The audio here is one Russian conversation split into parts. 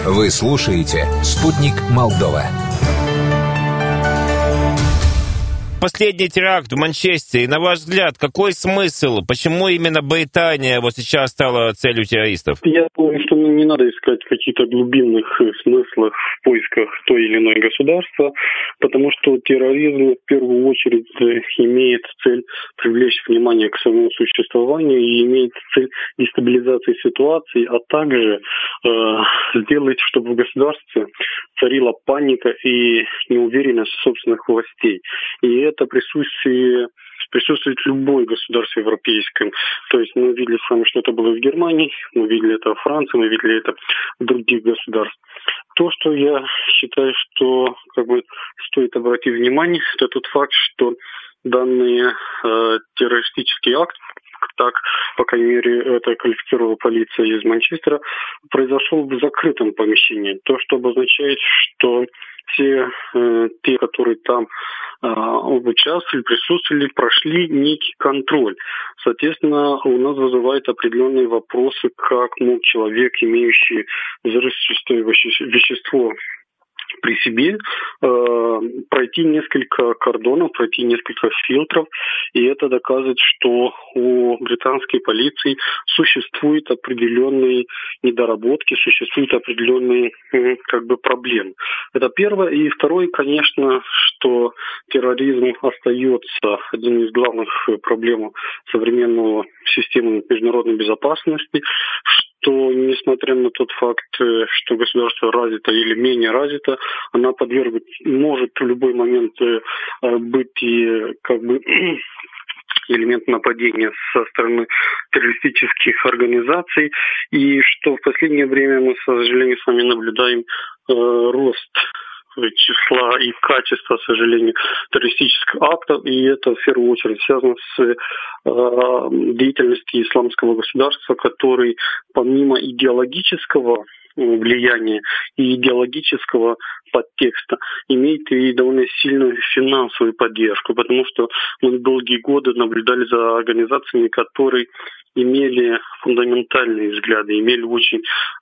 Вы слушаете «Спутник Молдова». Последний теракт в Манчестере. На ваш взгляд, какой смысл? Почему именно Британия вот сейчас стала целью террористов? Я думаю, что не надо искать каких-то глубинных смыслов в поисках той или иной государства, потому что терроризм в первую очередь имеет цель привлечь внимание к своему существованию и имеет цель дестабилизации ситуации, а также сделать, чтобы в государстве царила паника и неуверенность собственных властей. И это присутствует в любой государстве европейском. То есть мы видели с вами, что это было в Германии, мы видели это в Франции, мы видели это в других государствах. То, что я считаю, что стоит обратить внимание, это тот факт, что данный террористический акт, так, по крайней мере, это квалифицировала полиция из Манчестера, произошел в закрытом помещении. То, что обозначает, что все те, которые там участвовали, присутствовали, прошли некий контроль. Соответственно, у нас вызывает определенные вопросы, как мог человек, имеющий взрывчатое вещество при себе, пройти несколько кордонов, пройти несколько фильтров, и это доказывает, что у британской полиции существуют определенные недоработки, существуют определенные проблемы. Это первое. И второе, конечно, что терроризм остается одной из главных проблем современного системы международной безопасности, что, несмотря на тот факт, что государство развито или менее развито, она может в любой момент быть элемент нападения со стороны террористических организаций, и что в последнее время мы, к сожалению, с вами наблюдаем рост числа и качества, к сожалению, террористических актов, и это в первую очередь связано с деятельностью исламского государства, который помимо идеологического влияния и идеологического подтекста имеет и довольно сильную финансовую поддержку, потому что мы долгие годы наблюдали за организациями, которые имели фундаментальные взгляды, имели очень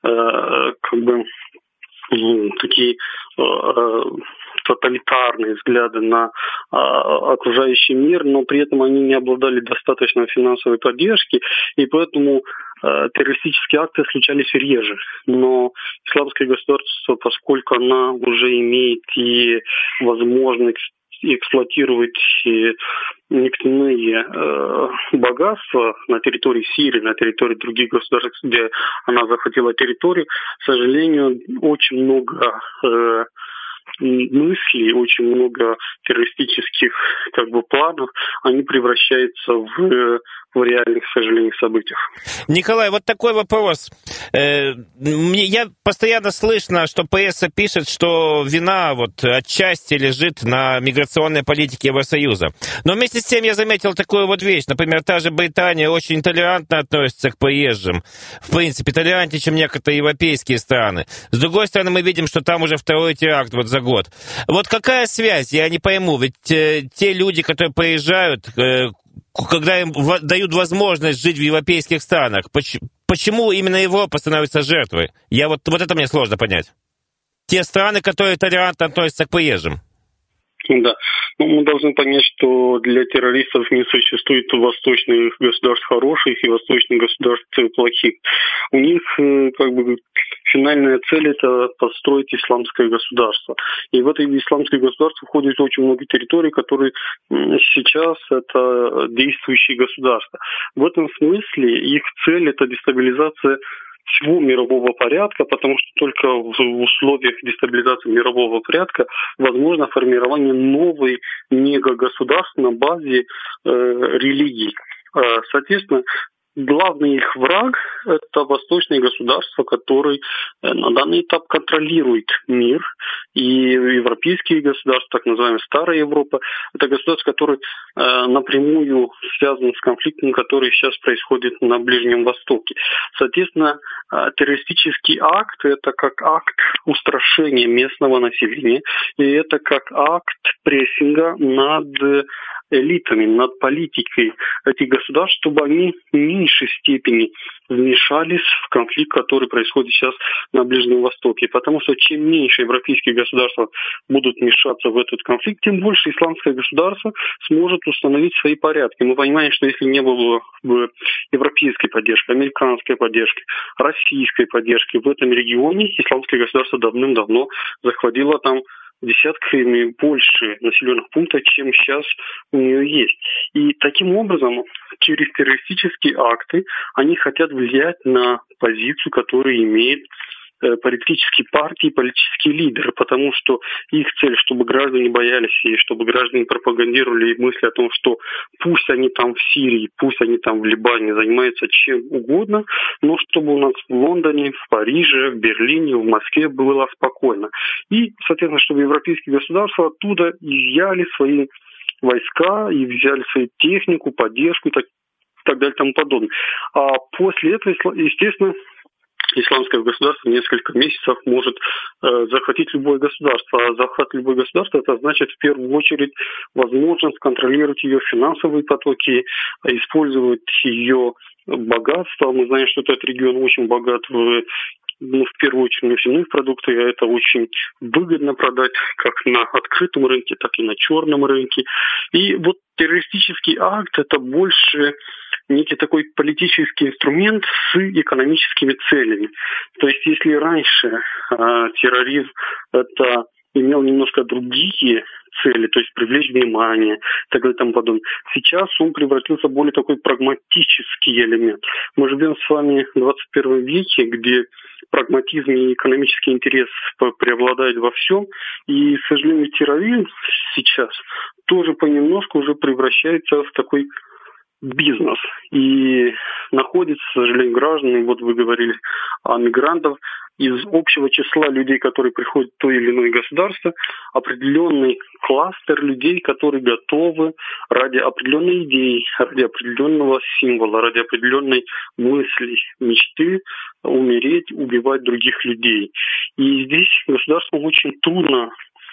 такие тоталитарные взгляды на окружающий мир, но при этом они не обладали достаточной финансовой поддержки, и поэтому террористические акты случались реже. Но исламское государство, поскольку она уже имеет и возможность эксплуатировать нефтяные богатства на территории Сирии, на территории других государств, где она захватила территорию, к сожалению, очень много мыслей, очень много террористических планов, они превращаются в реальных, к сожалению, событиях. Николай, вот такой вопрос. Я постоянно слышно, что пресса пишет, что вина отчасти лежит на миграционной политике Евросоюза. Но вместе с тем я заметил такую вещь. Например, та же Британия очень толерантно относится к приезжим. В принципе, толерантнее, чем некоторые европейские страны. С другой стороны, мы видим, что там уже второй теракт за год. Вот какая связь? Я не пойму. Ведь те люди, которые приезжают, когда им дают возможность жить в европейских странах, почему именно Европа становится жертвой? Вот это мне сложно понять. Те страны, которые толерантно относятся к приезжим. Да. Мы должны понять, что для террористов не существует восточных государств хороших и восточных государств плохих. У них финальная цель – это построить исламское государство. И в это исламское государство входит очень много территорий, которые сейчас это действующие государства. В этом смысле их цель – это дестабилизация всего мирового порядка, потому что только в условиях дестабилизации мирового порядка возможно формирование новой мегагосударств на базе религий. Соответственно, главный их враг – это восточные государства, которые на данный этап контролируют мир. И европейские государства, так называемая Старая Европа, это государства, которые напрямую связаны с конфликтом, который сейчас происходит на Ближнем Востоке. Соответственно, террористический акт – это как акт устрашения местного населения, и это как акт прессинга над элитами, над политикой этих государств, чтобы они в меньшей степени вмешались в конфликт, который происходит сейчас на Ближнем Востоке. Потому что чем меньше европейские государства будут вмешаться в этот конфликт, тем больше исламское государство сможет установить свои порядки. Мы понимаем, что если не было бы европейской поддержки, американской поддержки, российской поддержки в этом регионе, исламское государство давным-давно захватило там десятками больше населенных пунктов, чем сейчас у нее есть. И таким образом, через террористические акты, они хотят влиять на позицию, которую имеет политические партии, политические лидеры, потому что их цель, чтобы граждане боялись и чтобы граждане пропагандировали мысли о том, что пусть они там в Сирии, пусть они там в Либане занимаются чем угодно, но чтобы у нас в Лондоне, в Париже, в Берлине, в Москве было спокойно. И, соответственно, чтобы европейские государства оттуда изъяли свои войска и взяли свою технику, поддержку и так далее и тому подобное. А после этого, естественно, исламское государство несколько месяцев может захватить любое государство. А захват любое государство, это значит в первую очередь возможность контролировать ее финансовые потоки, использовать ее богатство. Мы знаем, что этот регион очень богат в первую очередь нефтяных продуктов, и это очень выгодно продать как на открытом рынке, так и на черном рынке. И вот террористический акт – это больше некий такой политический инструмент с экономическими целями. То есть если раньше терроризм это имел немножко другие цели, то есть привлечь внимание и так далее и тому подобное. Сейчас он превратился в более такой прагматический элемент. Мы живем с вами в 21 веке, где прагматизм и экономический интерес преобладают во всем. И, к сожалению, терроризм сейчас тоже понемножку уже превращается в такой бизнес. И находятся, к сожалению, граждане, вот вы говорили о мигрантах, из общего числа людей, которые приходят в то или иное государство, определенный кластер людей, которые готовы ради определенной идеи, ради определенного символа, ради определенной мысли, мечты умереть, убивать других людей. И здесь государству очень трудно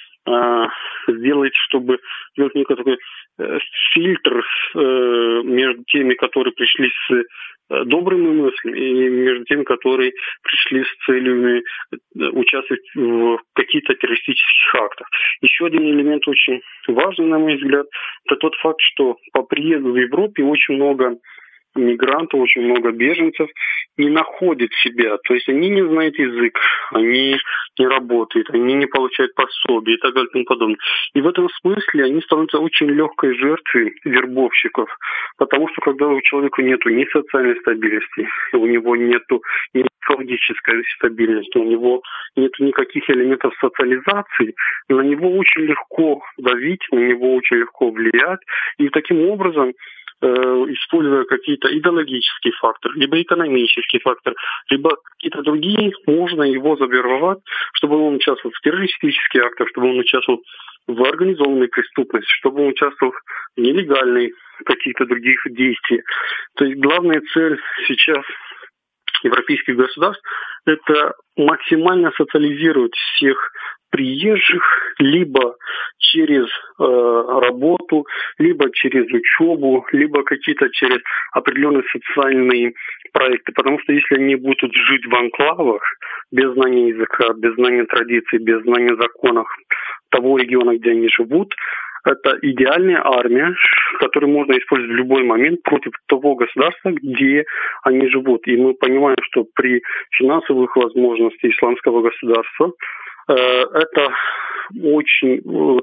сделать, чтобы сделать некий такой фильтр между теми, которые пришли с добрыми мыслями, и между теми, которые пришли с целью участвовать в каких-то террористических актах. Еще один элемент очень важный, на мой взгляд, это тот факт, что по приезду в Европе очень много мигрантов, очень много беженцев не находят себя. То есть они не знают язык, они не работают, они не получают пособия и так далее и тому подобное. И в этом смысле они становятся очень легкой жертвой вербовщиков, потому что когда у человека нету ни социальной стабильности, у него нету ни психологической стабильности, у него нету никаких элементов социализации, на него очень легко давить, на него очень легко влиять, и таким образом используя какие-то идеологические факторы, либо экономический фактор, либо какие-то другие, можно его завербовать, чтобы он участвовал в террористических актах, чтобы он участвовал в организованной преступности, чтобы он участвовал в нелегальной каких-то других действиях. То есть главная цель сейчас европейских государств – это максимально социализировать всех приезжих либо через работу, либо через учебу, либо какие-то через определенные социальные проекты. Потому что если они будут жить в анклавах без знания языка, без знания традиций, без знания законов того региона, где они живут, это идеальная армия, которую можно использовать в любой момент против того государства, где они живут. И мы понимаем, что при финансовых возможностях исламского государства это очень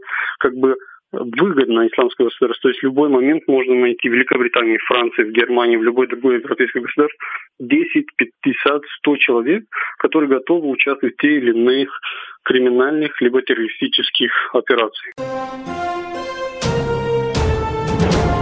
выгодно исламское государство. То есть в любой момент можно найти в Великобритании, в Франции, в Германии, в любой другой европейской государстве 10, 50, 100 человек, которые готовы участвовать в тех или иных криминальных либо террористических операциях.